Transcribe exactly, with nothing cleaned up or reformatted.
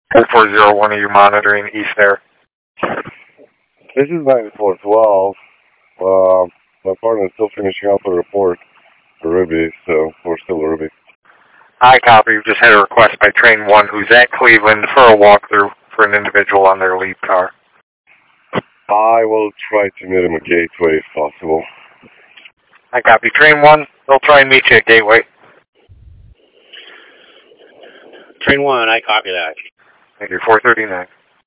four four zero one, are you monitoring East Air? This is nine four twelve. Uh, my partner's still finishing up a report for Ruby, so we're still Ruby. I copy. We've just had a request by Train one who's at Cleveland for a walkthrough for an individual on their lead car. I will try to meet him at Gateway if possible. I copy. Train one, they'll try and meet you at Gateway. Train one, I copy that. Thank you. four thirty-nine.